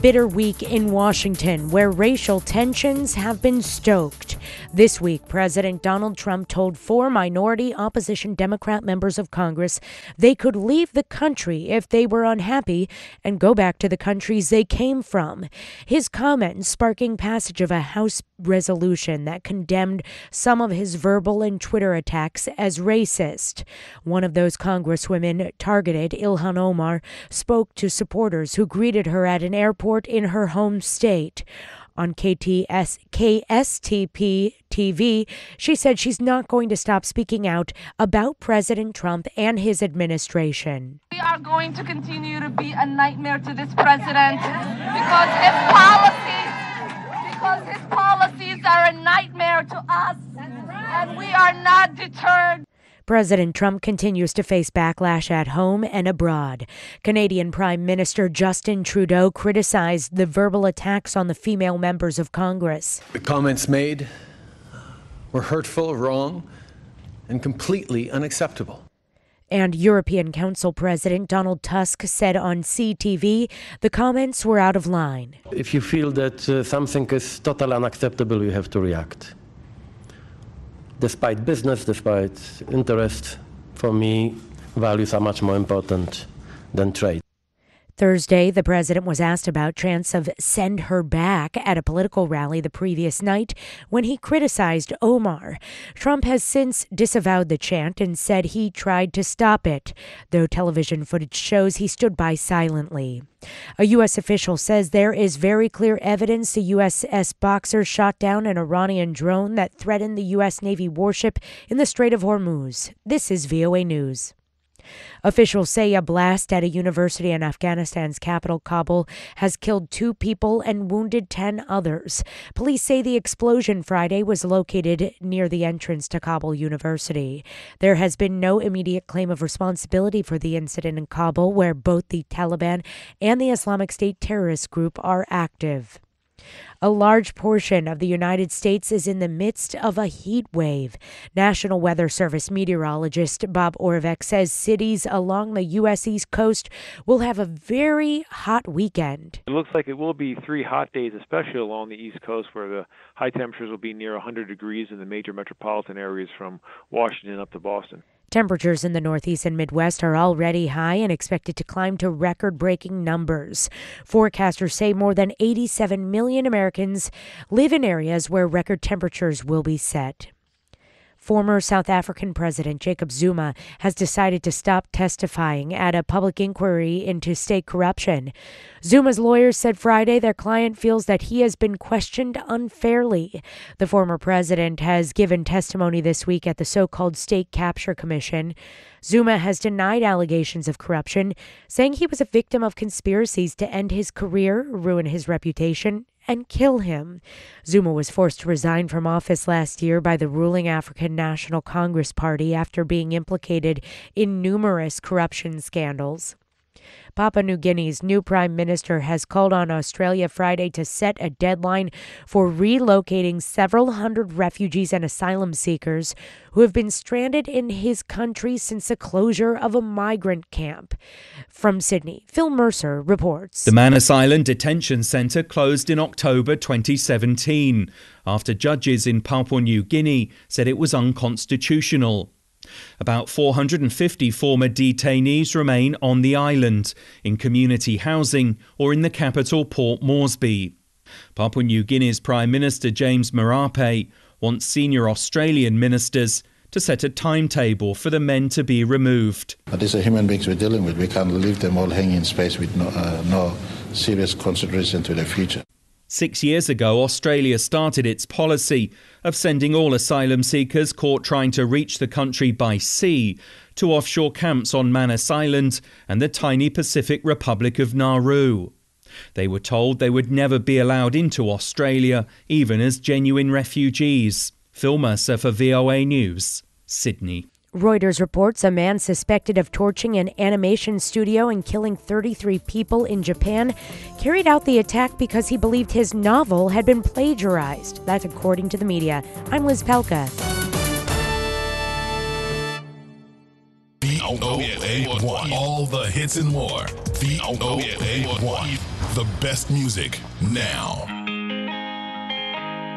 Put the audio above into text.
Bitter week in Washington, where racial tensions have been stoked. This week, President Donald Trump told 4 minority opposition Democrat members of Congress they could leave the country if they were unhappy and go back to the countries they came from. His comments sparking passage of a House resolution that condemned some of his verbal and Twitter attacks as racist. One of those congresswomen targeted, Ilhan Omar, spoke to supporters who greeted her at an airport in her home state. On KSTP TV, she said she's not going to stop speaking out about President Trump and his administration. We are going to continue to be a nightmare to this president because his policies are a nightmare to us, and we are not deterred. President Trump continues to face backlash at home and abroad. Canadian Prime Minister Justin Trudeau criticized the verbal attacks on the female members of Congress. The comments made were hurtful, wrong, and completely unacceptable. And European Council President Donald Tusk said on CTV the comments were out of line. If you feel that something is totally unacceptable, you have to react. Despite business, despite interest, for me, values are much more important than trade. Thursday, the president was asked about chants of "send her back" at a political rally the previous night when he criticized Omar. Trump has since disavowed the chant and said he tried to stop it, though television footage shows he stood by silently. A U.S. official says there is very clear evidence the USS Boxer shot down an Iranian drone that threatened the U.S. Navy warship in the Strait of Hormuz. This is VOA News. Officials say a blast at a university in Afghanistan's capital, Kabul, has killed 2 people and wounded 10 others. Police say the explosion Friday was located near the entrance to Kabul University. There has been no immediate claim of responsibility for the incident in Kabul, where both the Taliban and the Islamic State terrorist group are active. A large portion of the United States is in the midst of a heat wave. National Weather Service meteorologist Bob Orvek says cities along the U.S. East Coast will have a very hot weekend. It looks like it will be 3 hot days, especially along the East Coast, where the high temperatures will be near 100 degrees in the major metropolitan areas from Washington up to Boston. Temperatures in the Northeast and Midwest are already high and expected to climb to record-breaking numbers. Forecasters say more than 87 million Americans live in areas where record temperatures will be set. Former South African President Jacob Zuma has decided to stop testifying at a public inquiry into state corruption. Zuma's lawyers said Friday their client feels that he has been questioned unfairly. The former president has given testimony this week at the so-called State Capture Commission. Zuma has denied allegations of corruption, saying he was a victim of conspiracies to end his career, ruin his reputation, and kill him. Zuma was forced to resign from office last year by the ruling African National Congress Party after being implicated in numerous corruption scandals. Papua New Guinea's new prime minister has called on Australia Friday to set a deadline for relocating several hundred refugees and asylum seekers who have been stranded in his country since the closure of a migrant camp. From Sydney, Phil Mercer reports. The Manus Island Detention Centre closed in October 2017 after judges in Papua New Guinea said it was unconstitutional. About 450 former detainees remain on the island, in community housing or in the capital Port Moresby. Papua New Guinea's Prime Minister James Marape wants senior Australian ministers to set a timetable for the men to be removed. These are human beings we're dealing with. We can't leave them all hanging in space with no serious consideration to their future. 6 years ago, Australia started its policy of sending all asylum seekers caught trying to reach the country by sea to offshore camps on Manus Island and the tiny Pacific Republic of Nauru. They were told they would never be allowed into Australia, even as genuine refugees. Phil Mercer for VOA News, Sydney. Reuters reports a man suspected of torching an animation studio and killing 33 people in Japan carried out the attack because he believed his novel had been plagiarized. That's according to the media. I'm Liz Pelka. VOA1. All the hits and more. VOA1. The best music now.